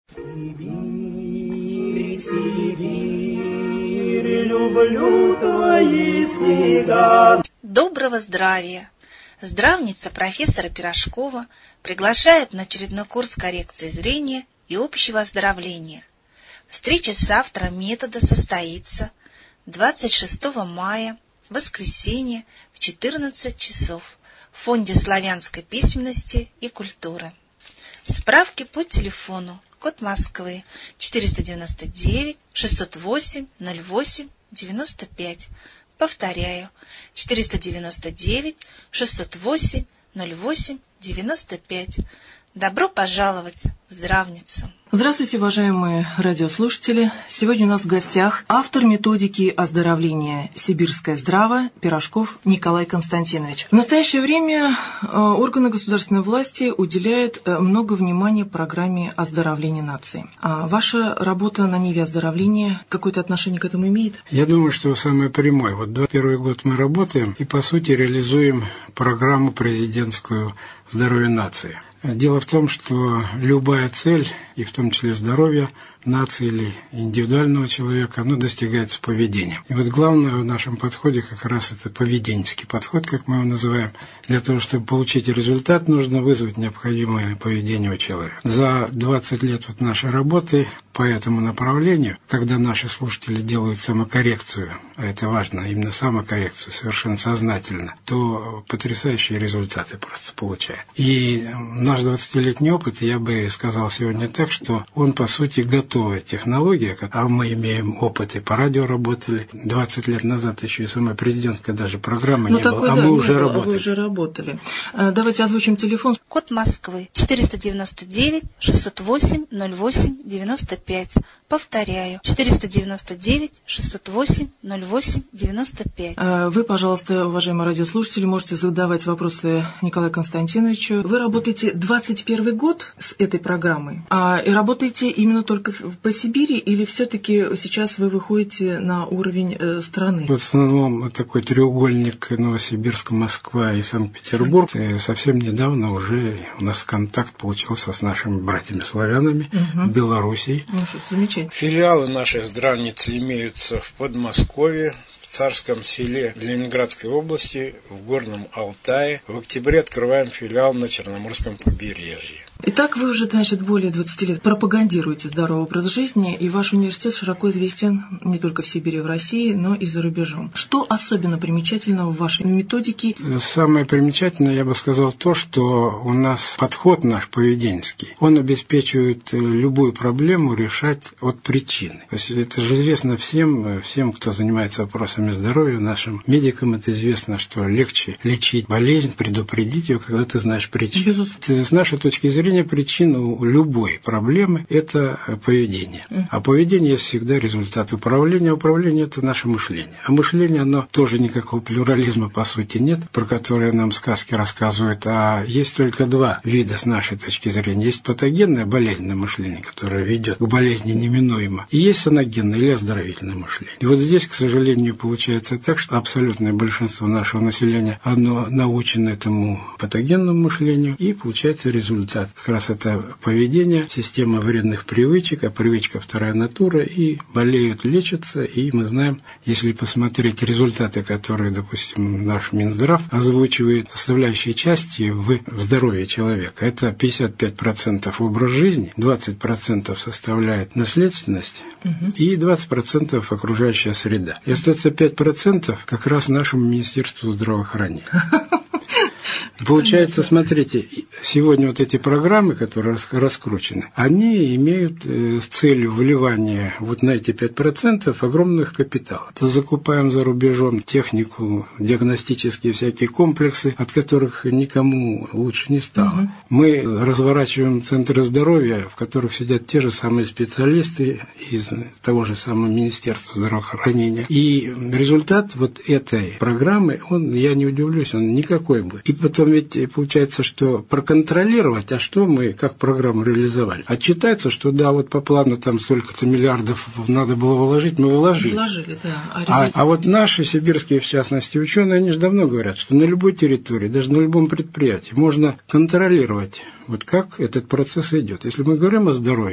Сибирь, Сибирь, люблю твои снега. Доброго здравия! Здравница профессора Пирожкова приглашает на очередной курс коррекции зрения и общего оздоровления. Встреча с автором метода состоится 26 мая, воскресенье, в 14 часов в Фонде славянской письменности и культуры. Справки по телефону, код Москвы 499-608-08-95. Повторяю, 499-608-08-95. Добро пожаловать в Здравницу! Здравствуйте, уважаемые радиослушатели! Сегодня у нас в гостях автор методики оздоровления «Сибирская здрава» Пирожков Николай Константинович. В настоящее время органы государственной власти уделяют много внимания программе оздоровления нации. А ваша работа на ниве оздоровления какое-то отношение к этому имеет? Я думаю, что самое прямое. Вот 21 год мы работаем и, по сути, реализуем программу президентскую «Здоровье нации». Дело в том, что любая цель, и в том числе здоровье нации или индивидуального человека, оно достигается поведением. И вот главное в нашем подходе как раз это поведенческий подход, как мы его называем. Для того, чтобы получить результат, нужно вызвать необходимое поведение у человека. За 20 лет вот нашей работы по этому направлению, когда наши слушатели делают самокоррекцию, а это важно, именно самокоррекцию, совершенно сознательно, то потрясающие результаты просто получают. И наш 20-летний опыт, я бы сказал сегодня так, что он, по сути, готовая технология, а мы имеем опыт и по радио работали. 20 лет назад еще и самая президентская даже программа не было, а мы уже работали. Вы уже работали. Давайте озвучим телефон. Код Москвы 499-608-08-95. Повторяю, 499-608-08-95. Вы, пожалуйста, уважаемые радиослушатели, можете задавать вопросы Николаю Константиновичу. Вы работаете 21 год с этой программой, и работаете именно только по Сибири, или все-таки сейчас вы выходите на уровень страны? В основном такой треугольник Новосибирск, Москва и Санкт-Петербург. И совсем недавно уже у нас контакт получился с нашими братьями-славянами в Белоруссии. Ну что, замечательно. Филиалы нашей здравницы имеются в Подмосковье, в Царском Селе Ленинградской области, в Горном Алтае. В октябре открываем филиал на Черноморском побережье. Итак, вы уже, значит, более 20 лет пропагандируете здоровый образ жизни, и ваш университет широко известен не только в Сибири, в России, но и за рубежом. Что особенно примечательного в вашей методике? Самое примечательное, я бы сказал, то, что у нас подход наш поведенческий, он обеспечивает любую проблему решать от причины. То есть это же известно всем, кто занимается вопросами здоровья, нашим медикам это известно, что легче лечить болезнь, предупредить ее, когда ты знаешь причину. Безусловно. С нашей точки зрения, причина у любой проблемы – это поведение. А поведение есть всегда результат управления. Управление – это наше мышление. А мышление, оно тоже никакого плюрализма по сути нет, про которое нам сказки рассказывают. А есть только два вида с нашей точки зрения. Есть патогенное болезненное мышление, которое ведет к болезни неминуемо. И есть саногенное или оздоровительное мышление. И вот здесь, к сожалению, получается так, что абсолютное большинство нашего населения, оно научено этому патогенному мышлению, и получается результат. Как раз это поведение, система вредных привычек, а привычка вторая натура, и болеют, лечатся, и мы знаем, если посмотреть результаты, которые, допустим, наш Минздрав озвучивает, составляющие части в здоровье человека, это 55% образ жизни, 20% составляет наследственность, и 20% окружающая среда. И остается 5% как раз нашему Министерству здравоохранения. Получается, смотрите, сегодня вот эти программы, которые раскручены, они имеют с целью вливания вот на эти 5% огромных капиталов. Закупаем за рубежом технику, диагностические всякие комплексы, от которых никому лучше не стало. Мы разворачиваем центры здоровья, в которых сидят те же самые специалисты из того же самого Министерства здравоохранения. И результат вот этой программы, я не удивлюсь, он никакой будет. И потом потом ведь получается, что проконтролировать, а что мы, как программу реализовали. Отчитается, что да, вот по плану там столько-то миллиардов надо было вложить, мы вложили. Вложили, да. А вот наши сибирские, в частности, ученые, они же давно говорят, что на любой территории, даже на любом предприятии можно контролировать, вот как этот процесс идет. Если мы говорим о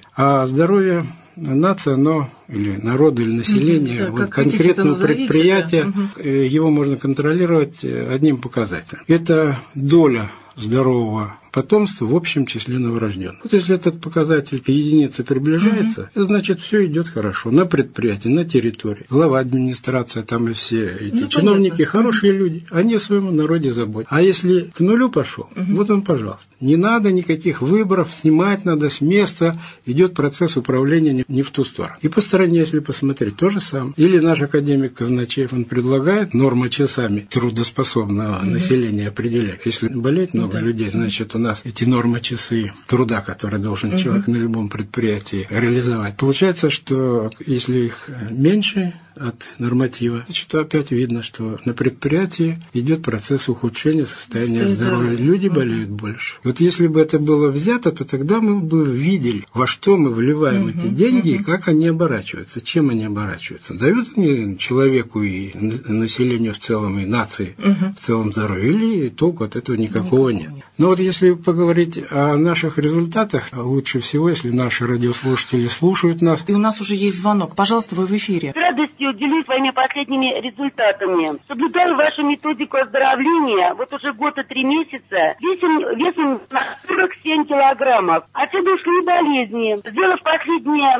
здоровье нации, оно или народа, или населения, да, вот конкретного предприятия, да. Его можно контролировать одним показателем. Это доля здорового потомства в общем числе новорожденных. Вот если этот показатель к единице приближается, это значит, все идет хорошо. На предприятии, на территории. Глава администрации, там и все эти чиновники, хорошие люди, они о своем народе заботятся. А если к нулю пошел, вот он, пожалуйста. Не надо никаких выборов, снимать надо с места, идет процесс управления не в ту сторону. И по стране, если посмотреть, то же самое. Или наш академик Казначеев, он предлагает нормы часами трудоспособного населения определять. Если болеет много людей, значит, у нас эти нормы часы труда, которые должен человек на любом предприятии реализовать. Получается, что если их меньше от норматива, значит, опять видно, что на предприятии идет процесс ухудшения состояния здоровья. Люди болеют больше. Вот если бы это было взято, то тогда мы бы видели, во что мы вливаем эти деньги и как они оборачиваются, чем они оборачиваются. Дают они человеку и населению в целом, и нации в целом здоровье, или толку от этого никакого нет. Но вот если поговорить о наших результатах, лучше всего, если наши радиослушатели слушают нас. И у нас уже есть звонок. Пожалуйста, вы в эфире. С радостью делюсь своими последними результатами. Соблюдаю вашу методику оздоровления вот уже год и 3 месяца. Весом на 47 килограммов. Отсюда ушли болезни. Сделав последние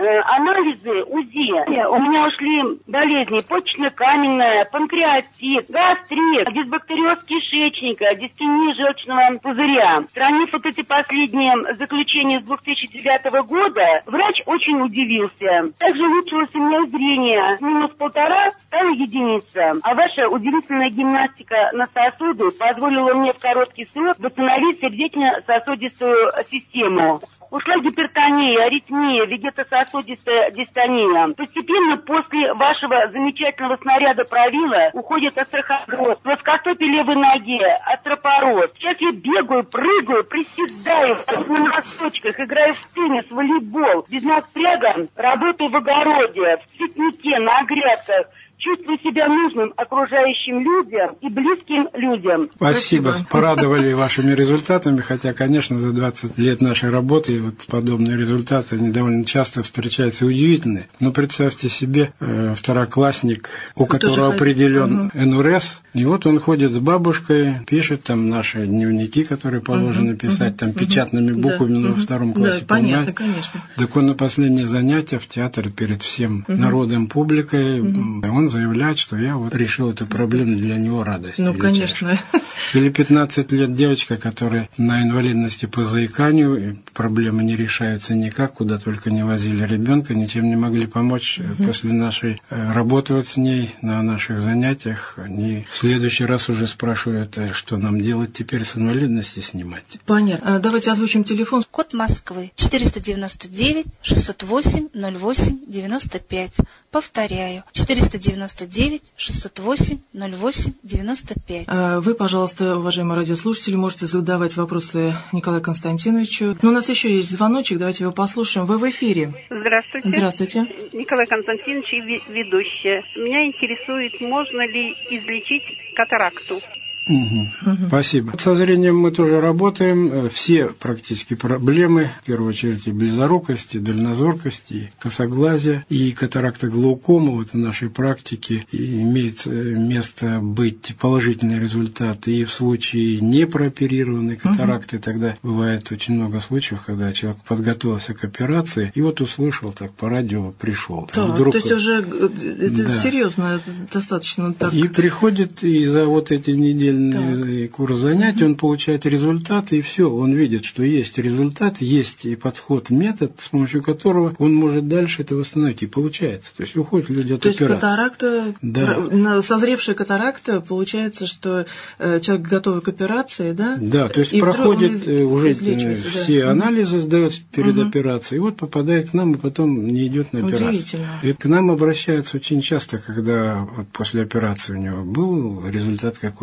анализы УЗИ, у меня ушли болезни почечно-каменная, панкреатит, гастрит, дисбактериоз кишечника, дистения желчного пузыря. Сравнив вот эти последние заключения с 2009 года, врач очень удивился. Также улучшилось у меня зрение. Минус 1,5 стало единица. А ваша удивительная гимнастика на сосуды позволила мне в короткий срок восстановить сердечно-сосудистую систему. Ушла гипертония, аритмия, вегетососудистая дистония. Постепенно после вашего замечательного снаряда правила уходит остеохондроз, плоскостопие левой ноги, остеопороз. Сейчас я бегаю, прыгаю, приседаю на носочках, играю в теннис, в волейбол. Без напряга работаю в огороде, в цветнике, на грядках. Чувствую себя нужным окружающим людям и близким людям. Спасибо. Порадовали вашими результатами, хотя, конечно, за 20 лет нашей работы вот подобные результаты они довольно часто встречаются удивительные. Но представьте себе, второклассник, у которого определен НРС, и вот он ходит с бабушкой, пишет там наши дневники, которые положено писать там печатными буквами, во втором классе. Да, понятно, конечно. Так он на последнее занятие в театре перед всем народом, публикой, он заявляет, что я вот решил эту проблему, для него радость. Ну, конечно. Или 15 лет девочка, которая на инвалидности по заиканию, и проблемы не решаются никак, куда только не возили ребенка, ничем не могли помочь. После нашей работы вот с ней на наших занятиях, они в следующий раз уже спрашивают, что нам делать теперь с инвалидности снимать. Понятно. Давайте озвучим телефон. Код Москвы 499 608 08 95. Повторяю, 499 608 08 95. Вы, пожалуйста, уважаемые радиослушатели, можете задавать вопросы Николаю Константиновичу. Но у нас еще есть звоночек, давайте его послушаем. Вы в эфире. Здравствуйте. Здравствуйте. Николай Константинович, ведущая. Меня интересует, можно ли излечить катаракту? Спасибо. Со зрением мы тоже работаем. Все практически проблемы, в первую очередь и близорукости, и дальнозоркости, и косоглазия, и катаракта глаукома вот в нашей практике имеет место быть положительный результат. И в случае непрооперированной катаракты тогда бывает очень много случаев, когда человек подготовился к операции и вот услышал так по радио, пришел. Да, вдруг... То есть уже это серьезно, достаточно так. И приходит, и за вот эти недели курс занятий, он получает результаты, и все, он видит, что есть результат, есть и подход, метод, с помощью которого он может дальше это восстановить, и получается. То есть уходят люди от операции. То есть катаракта, созревшая катаракта, получается, что человек готов к операции, да? Да, то есть и проходит уже все анализы, сдает перед операцией, и вот попадает к нам, и потом не идет на операцию. Удивительно. И к нам обращаются очень часто, когда вот после операции у него был результат какой-то,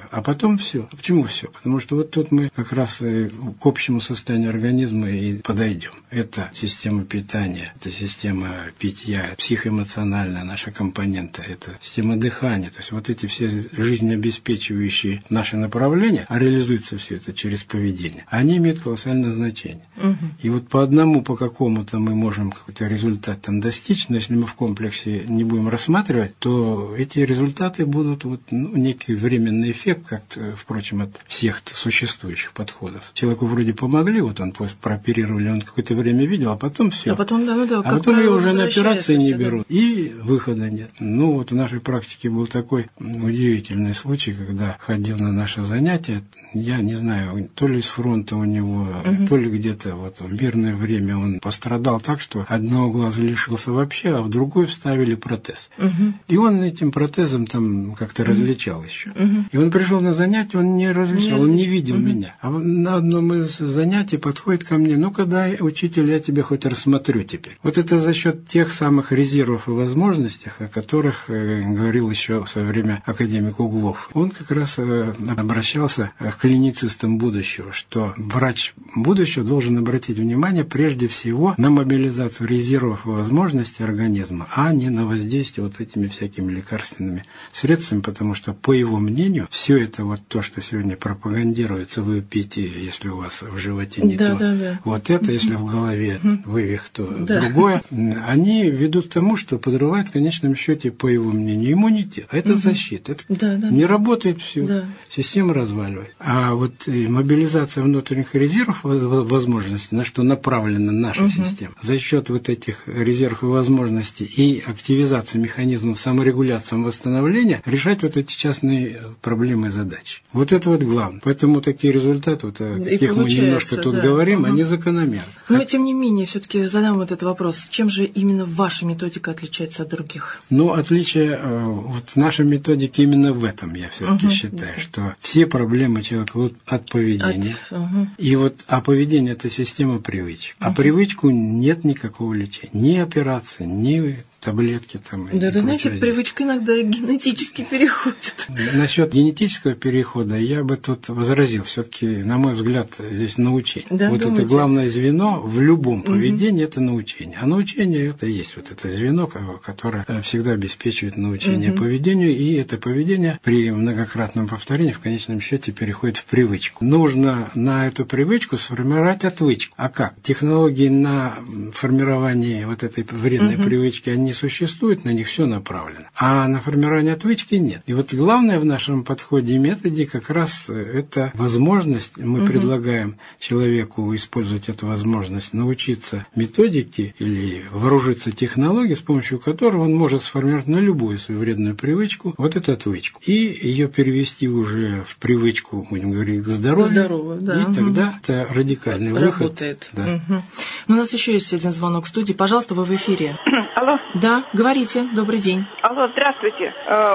а потом все. А почему все? Потому что вот тут мы как раз к общему состоянию организма и подойдем. Это система питания, это система питья, психоэмоциональная наша компонента, это система дыхания. То есть вот эти все жизнеобеспечивающие наши направления, а реализуется все это через поведение, они имеют колоссальное значение. И вот по одному, по какому-то мы можем какой-то результат там достичь, но если мы в комплексе не будем рассматривать, то эти результаты будут вот, некий временный эффект, как, впрочем, от всех существующих подходов. Человеку вроде помогли, вот он прооперировали, он какое-то время видел, а потом все. А потом, а потом ее уже на операции не берут. И выхода нет. Ну вот в нашей практике был такой удивительный случай, когда ходил на наше занятие, я не знаю, то ли с фронта у него, то ли где-то вот в мирное время он пострадал так, что одного глаза лишился вообще, а в другой вставили протез. И он этим протезом там как-то различал еще. И он пришел на занятие, он не различал, он не видел меня. А на одном из занятий подходит ко мне: ну-ка дай, учитель, я тебя хоть рассмотрю теперь. Вот это за счет тех самых резервов и возможностей, о которых говорил еще в свое время академик Углов. Он как раз обращался к клиницистам будущего, что врач будущего должен обратить внимание прежде всего на мобилизацию резервов и возможностей организма, а не на воздействие вот этими всякими лекарственными средствами, потому что, по его мнению, все это вот то, что сегодня пропагандируется, вы пейте, если у вас в животе не то, вот это, если в голове вывих, то другое, они ведут к тому, что подрывает в конечном счете, по его мнению, иммунитет. А это защита. Это не работает все, система разваливает. А вот мобилизация внутренних резервов возможностей, на что направлена наша система, за счет вот этих резервов и возможностей и активизации механизмов саморегуляции, восстановления, решать вот эти частные проблемы и задачи. Вот это вот главное. Поэтому такие результаты, вот, о каких мы немножко тут говорим, они закономерны. Но тем не менее, все-таки задам вот этот вопрос. Чем же именно ваша методика отличается от других? Ну, отличие вот в нашей методике именно в этом, я все-таки считаю, что все проблемы человека вот от поведения. И вот, а поведение – это система привычек. А привычку нет никакого лечения. Ни операции, ни таблетки там. Да, вы знаете, привычка иногда генетически переходит. Насчет генетического перехода я бы тут возразил. Все-таки, на мой взгляд, здесь научение. Да, вот думаете? Это главное звено в любом поведении, это научение. А научение это есть вот это звено, которое всегда обеспечивает научение поведению, и это поведение при многократном повторении в конечном счете переходит в привычку. Нужно на эту привычку сформировать отвычку. А как? Технологии на формирование вот этой вредной привычки, они существуют, на них все направлено. А на формирование отвычки нет. И вот главное в нашем подходе и методе как раз это возможность, мы предлагаем человеку использовать эту возможность, научиться методике или вооружиться технологией, с помощью которой он может сформировать на любую свою вредную привычку вот эту отвычку. И ее перевести уже в привычку, будем говорить, к здоровью. И тогда это радикальный выход. Работает. Да. Но у нас еще есть один звонок в студии. Пожалуйста, вы в эфире. Алло. Да, говорите. Добрый день. Алло, здравствуйте.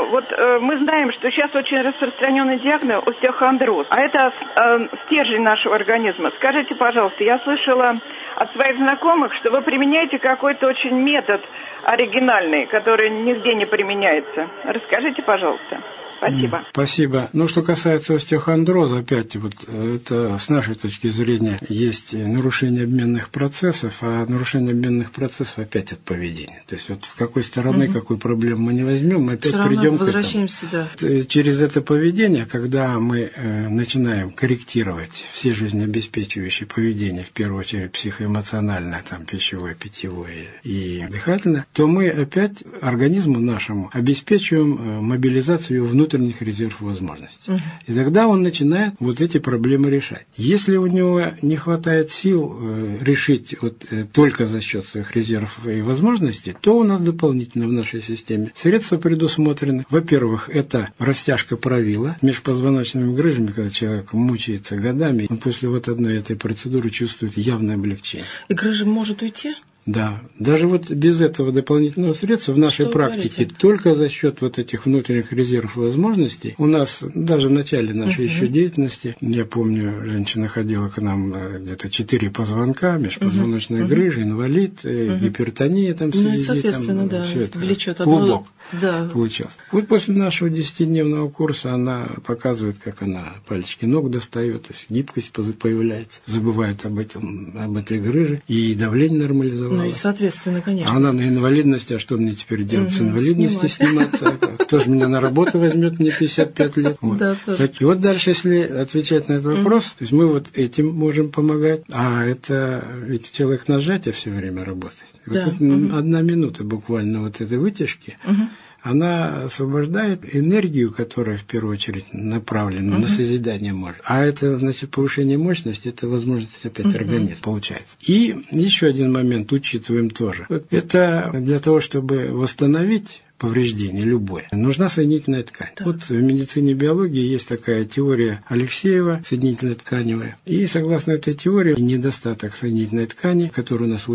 Мы знаем, что сейчас очень распространенный диагноз остеохондроз, а это стержень нашего организма. Скажите, пожалуйста, я слышала от своих знакомых, что вы применяете какой-то очень метод оригинальный, который нигде не применяется. Расскажите, пожалуйста. Спасибо. Спасибо. Ну, что касается остеохондроза, опять вот это с нашей точки зрения есть нарушение обменных процессов, а нарушение обменных процессов опять от поведения. То есть вот с какой стороны, какую проблему мы не возьмем, мы опять придем к этому. Да. Через это поведение, когда мы начинаем корректировать все жизнеобеспечивающие поведения, в первую очередь психоэмоциональное, там, пищевое, питьевое и дыхательное, то мы опять организму нашему обеспечиваем мобилизацию внутренних резервов возможностей. И тогда он начинает вот эти проблемы решать. Если у него не хватает сил решить вот только за счет своих резервов и возможностей, то у нас дополнительно в нашей системе средства предусмотрены. Во-первых, это растяжка правила межпозвоночными грыжами, когда человек мучается годами, он после вот одной этой процедуры чувствует явное облегчение. И грыжа может уйти? Да, даже вот без этого дополнительного средства в нашей практике только за счет вот этих внутренних резервов возможностей у нас даже в начале нашей еще деятельности, я помню, женщина ходила к нам где-то 4 позвонка, межпозвоночная грыжа, инвалид, гипертония там сидит, соответственно, там все это влечет клубок получался. Вот после нашего 10-дневного курса она показывает, как она пальчики ног достает, то есть гибкость появляется, забывает об этой грыже, и давление нормализовалось. Ну и соответственно, конечно. Она на инвалидности, а что мне теперь делать с инвалидности сниматься? Кто же меня на работу возьмет, мне 55 лет? Вот. Да, Так, и вот дальше, если отвечать на этот вопрос, то есть мы вот этим можем помогать, а это ведь человек на сжатие все время работает. Вот это 1 минута буквально вот этой вытяжки, она освобождает энергию, которая в первую очередь направлена на созидание мозга. А это, значит, повышение мощности, это возможность опять организма получается. И еще один момент учитываем тоже. Это для того, чтобы восстановить повреждение любое, нужна соединительная ткань. Да. Вот в медицине биологии есть такая теория Алексеева, соединительно-тканевая. И согласно этой теории, недостаток соединительной ткани, которую у нас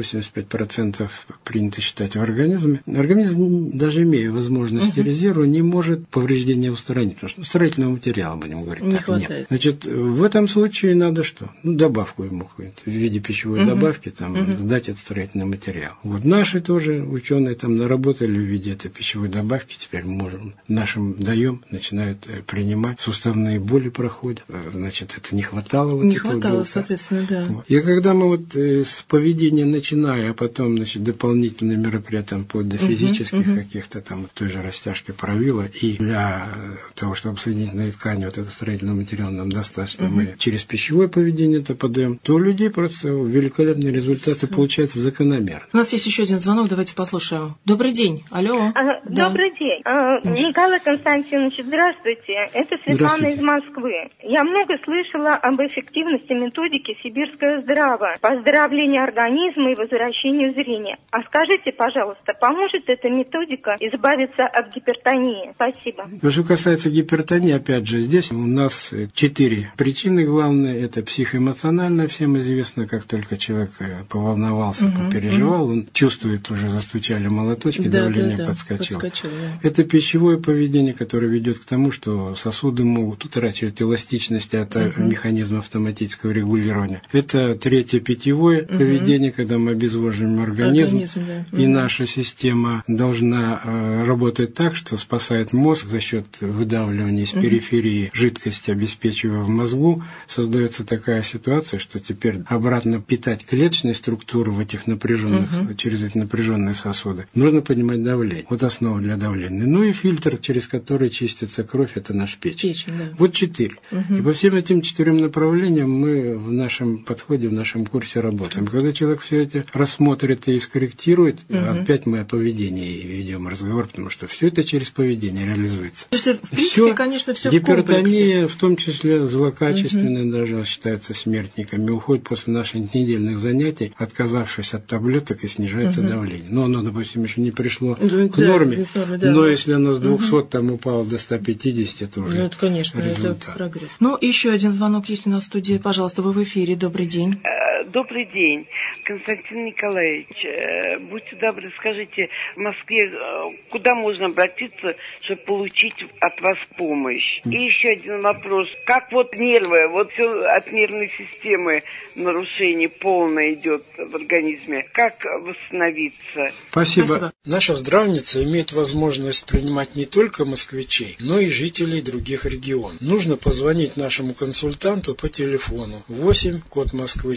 85% принято считать в организме, организм, даже имея возможности резерва, не может повреждение устранить. Потому что строительного материала, будем говорить, не так хватает. Нет. Значит, в этом случае надо что? Добавку ему в виде пищевой добавки дать этот строительный материал. Вот наши тоже ученые там наработали в виде этой пищевой добавки, теперь можем, нашим даем, начинают принимать, суставные боли проходят, значит, это не хватало. Вот не этого хватало, белка. соответственно, да. Вот. И когда мы вот с поведения начиная, а потом, значит, дополнительные мероприятия, вплоть до физических каких-то там, той же растяжки правила, и для того, чтобы соединительные ткани, вот этот строительный материал нам достаточно, мы через пищевое поведение это подаем, то у людей просто великолепные результаты получаются закономерно. У нас есть еще один звонок, давайте послушаем. Добрый день, алло. Да. Добрый день. Николай Константинович, здравствуйте. Это Светлана из Москвы. Я много слышала об эффективности методики «Сибирская здрава», поздравления организма и возвращению зрения. А скажите, пожалуйста, поможет эта методика избавиться от гипертонии? Спасибо. Что касается гипертонии, опять же, здесь у нас 4 причины главные. Это психоэмоциональная, всем известно, как только человек поволновался, попереживал, он чувствует, уже застучали молоточки, давление подскочило. Это пищевое поведение, которое ведет к тому, что сосуды могут утрачивать эластичность от механизма автоматического регулирования. Это 3-е питьевое поведение, когда мы обезвоживаем организм и наша система должна работать так, что спасает мозг за счет выдавливания из периферии жидкости, обеспечивая в мозгу. Создается такая ситуация, что теперь обратно питать клеточные структуры в этих напряженных, через эти напряженные сосуды, нужно поднимать давление. Вот основа для давления. Ну и фильтр, через который чистится кровь, это наш печень. Вот 4. И по всем этим 4 направлениям мы в нашем подходе, в нашем курсе работаем. Когда человек все это рассмотрит и скорректирует, опять мы о поведении ведем разговор, потому что все это через поведение реализуется. То есть, в принципе, конечно, все гипертония, в том числе злокачественная, даже считается смертниками, уходит после наших недельных занятий, отказавшись от таблеток, и снижается давление. Но оно, допустим, еще не пришло к норме, но если оно с 200 там упало до 150, это уже это, конечно, результат. Это прогресс. Ну, еще один звонок есть у нас в студии. Пожалуйста, вы в эфире. Добрый день. Добрый день, Константин Николаевич. Будьте добры, скажите, в Москве куда можно обратиться, чтобы получить от вас помощь? И еще один вопрос. Как вот нервы, вот все от нервной системы нарушение полное идет в организме. Как восстановиться? Спасибо. Наша здравница имеет возможность принимать не только москвичей, но и жителей других регионов. Нужно позвонить нашему консультанту по телефону 8, код Москвы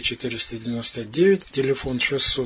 499, телефон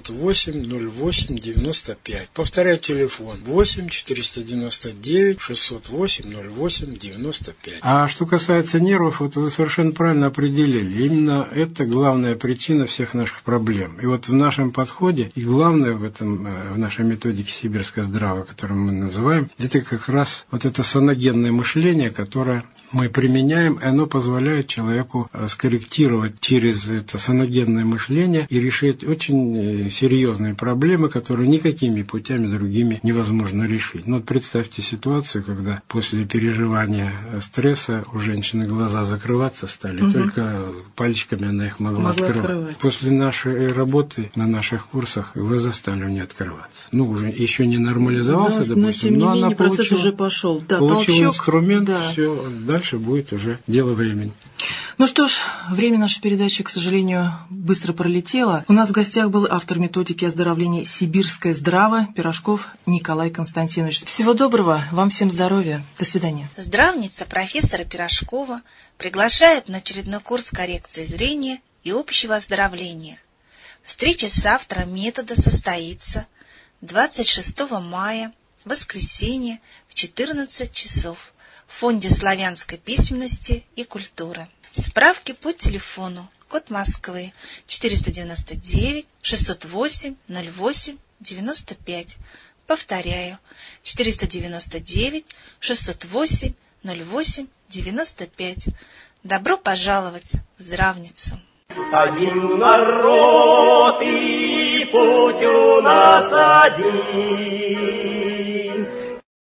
608-08-95. Повторяю телефон 8 499 608-08-95. А что касается нервов, вот вы совершенно правильно определили. Именно это главная причина всех наших проблем. И вот в нашем подходе, и главное в нашей методике «Сибирская здрава», которую мы называем, это как раз вот это соногенное мышление, которое мы применяем, и оно позволяет человеку скорректировать через это соногенное системное мышление и решить очень серьезные проблемы, которые никакими путями другими невозможно решить. Ну, вот представьте ситуацию, когда после переживания стресса у женщины глаза закрываться стали, только пальчиками она их могла открывать. После нашей работы на наших курсах глаза стали у нее открываться. Ну, уже еще не нормализовался, допустим, но тем не менее она процесс уже пошел. Да, получил толчок, инструмент, все, дальше будет уже дело времени. Ну что ж, время нашей передачи, к сожалению, быстро пролетело. У нас в гостях был автор методики оздоровления «Сибирская здрава» Пирожков Николай Константинович. Всего доброго, вам всем здоровья. До свидания. Здравница профессора Пирожкова приглашает на очередной курс коррекции зрения и общего оздоровления. Встреча с автором метода состоится 26 мая, воскресенье, в 14 часов в Фонде славянской письменности и культуры. Справки по телефону. Код Москвы 499 608 08 95. Повторяю, 499 608 08 95. Добро пожаловать в Здравницу. Один народ и путь у нас один.